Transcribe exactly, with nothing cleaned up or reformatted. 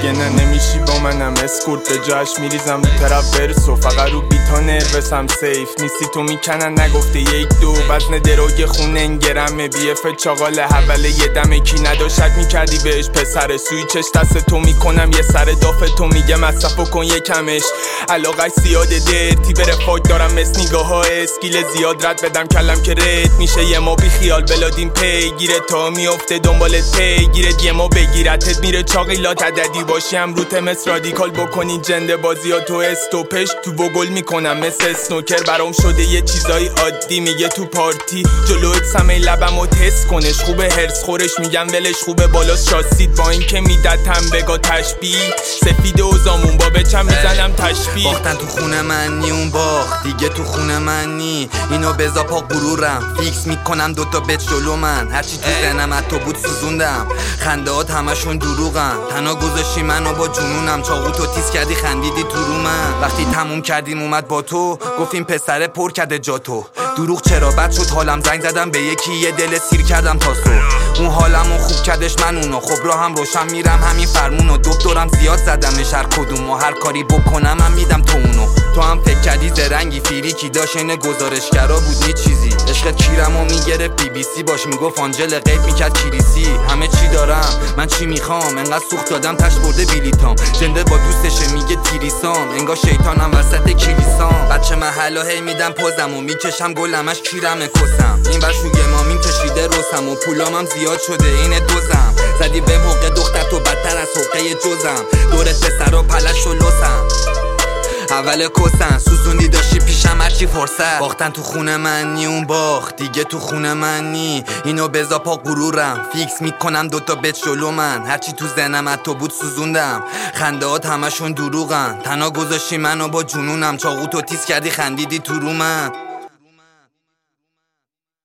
دیگه نه نمیشی با منم اسکورت به جاش میریزم رو طرف برسو فقط رو بیتا نروسم سیف نیستی تو میکنن نگفته یک دو وزن دروگ خونه گرمه بیف چاقال حوله یه دمه کی نداشت میکردی بهش پسر سویچش دست تو میکنم یه سر دافه تو میگه مصرفو کن یکمش علاقش زیاده درتی بره فاک دارم مثل نگاه ها اسکیل زیاد رد بدم کلم که رد میشه یه ما بی خیال بلادین پی گیره تا میفته دنبالت پی گیرت یه ما بگیرتت میره چاقیلات عددی باشی هم روت مثل رادیکال بکنی جنده بازی ها تو استوپش تو بگل میکنم مثل اسنوکر برام شده یه چیزای عادی میگه تو پارتی جلوت سمه لبم و تست کنش خوبه هرس خورش میگم ولش خوبه بالاست شاسید با این که میدتم بگا تشبیه سفید و زامون با بچم میزنم تشبیه باختن تو خونه من نی اون باخت دیگه تو خونه من نی اینو بزا پا غرورم فیکس میکنم دوتا بت جلو من هرچی تو ذهنم حتی بود سوزوندم خندهات همشون دروغن تنها گذاشتی منو با جنونم چاقو تو تیز کردی خندیدی تو رو من وقتی تموم کردیم اومد با تو گفتیم پسره پر کرده جا تو دروغ چرا بد شد حالم زنگ زدم به یکی یه دل سیر کردم تا سو اون حالمو خوب کردش من اونو خب راه هم روشن میرم همین فرمونو دکترم زیاد زدمش هر کدوم و هر کاری بکنم من میدم تو اونو تو هم فکر کردی زرنگی فیریکی داشت این گزارشگرا بود نی چیزی عشقت کیرمو میگرفت بی بی سی باش میگفت آنجل غیب میکرد کلیسی همه چی دارم من چی میخوام انقدر سوخت دادم تش برده بیلیتام جنده با دوستشه میگه تیریسام انگار شیطانم وسط کلیسام بچه محلا هی میدم پوزمو میکشم گلمش کیرمه کسم این بر شوگه مامین کشیده رسم و پولامم زیاد شده اینه دوزم زدی به حقه دختر تو بدتر از حقه جزم دورت پسر و پلش و لسم اول کسن سوزوندی داشتی پیشم هرچی فرصت باختن تو خونه من نی اون باخت دیگه تو خونه من نی اینو بزا پا غرورم فیکس میکنم دوتا بت جلو من هرچی تو ذهنم حتی بود سوزوندم خندهات همشون دروغن تنها گذاشتی منو با جنونم چاقو تو تیز کردی خندیدی تو رو من